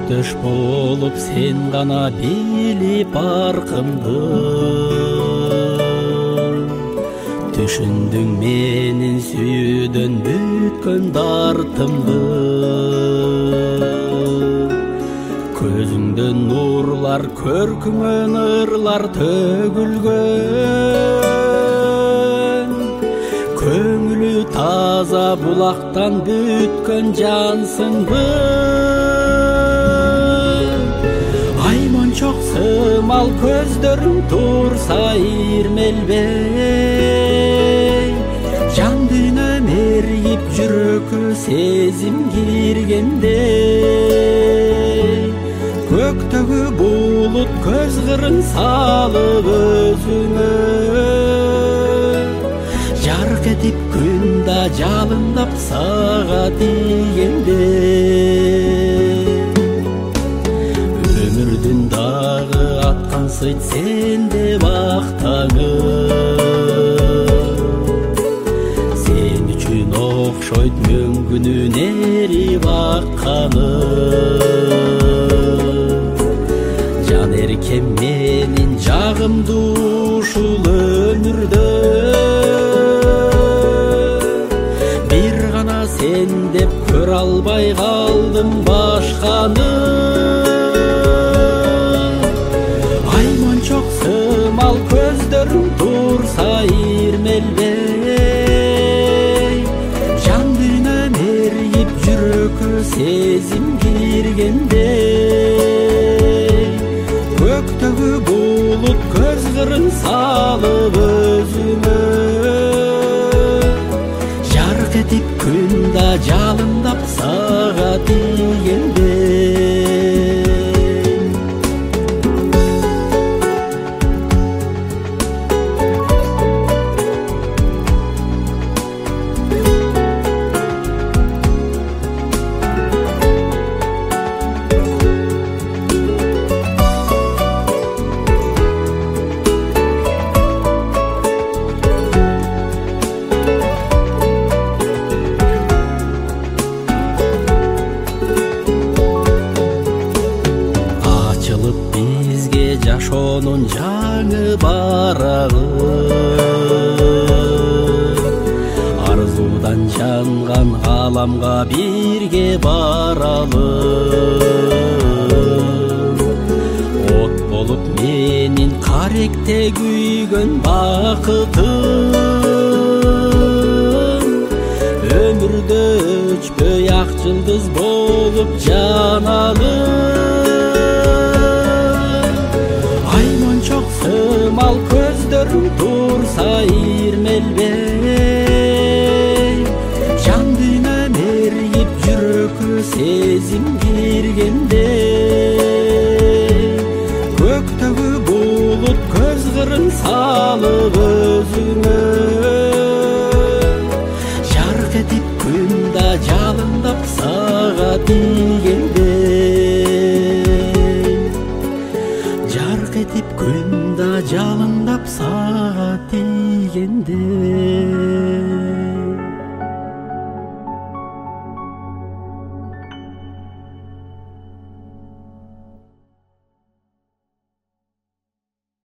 көктөш болуп сен гана билип аркымды. Түшүндүң менин сүйүүдөн бүткөн дартымды. Көзүңдөн нурлар, көркүңөн ырлар төгүлгөн. Көңүлү таза булактан бүткөн жансыңбы. Ай мончок сымал көздөрүң турса ирмелбей. Жан дүйнөм эрип жүрөккө сезим киргендей. Көктөгү булут көз кырын салып өзүңө. Жарк этип күн да жалындап сага тийгенде. Өмүрдүн дагы аткан сыйт сенде бактаңы. Сен үчүн окшойт мөңгүнүн эрип акканы. Жан эркем менин жагымдуу ушул өмүрдө. Бир гана сен деп көрө албай калдым башканы. Ай мончок сымал көздөрүң турса ирмелбей. Жан дүйнөм эрип жүрөккө сезим киргендей. Көктөгү булут көз кырын салып өзүңө. Жарк этип күн да жалындап сага тийгенде. Бизге жашоонун жаңы барагы. Арзуудан жанган ааламга бирге баралы. От болуп менин каректе күйгөн бакытым. Өмүрдө өчпөй ак жылдыз болуп жаналы. Сымал көздөрүң турса ирмелбей. Жан дүйнөм эрип жүрөккө сезим киргендей. Көктөгү булут көз кырын салып өзүңө. Жарк этип күн да жалындап сага